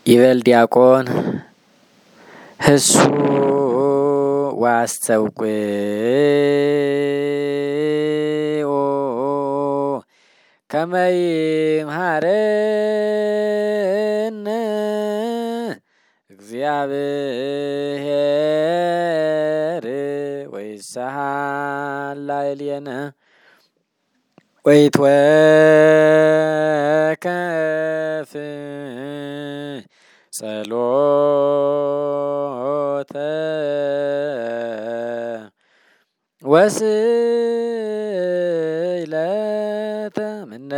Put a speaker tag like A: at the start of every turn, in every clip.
A: ይበል ዲያቆን ህሱ ዋስተውቁ ከመይምሃረነ እግዚአብሔር ወይሳሃላይልየነ ወይትወከፍ ጸሎተ ወስእለተ እምነ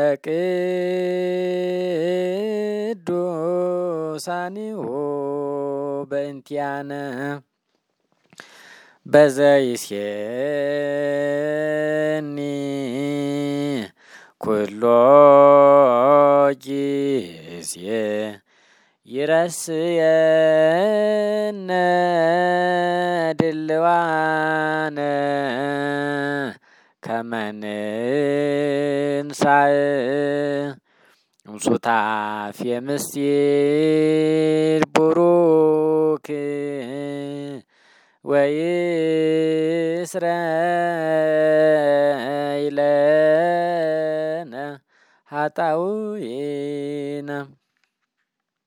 A: ቅዱሳኒሁ በእንቲአነ በዘይሴኒ ኩሎ ጊዜ ይረስየነ ድልዋነ ከመ ንንሣእ እምሱታፌ ምስጢር ቡሩክ ወይስረይ ለነ ኃጣውኢነ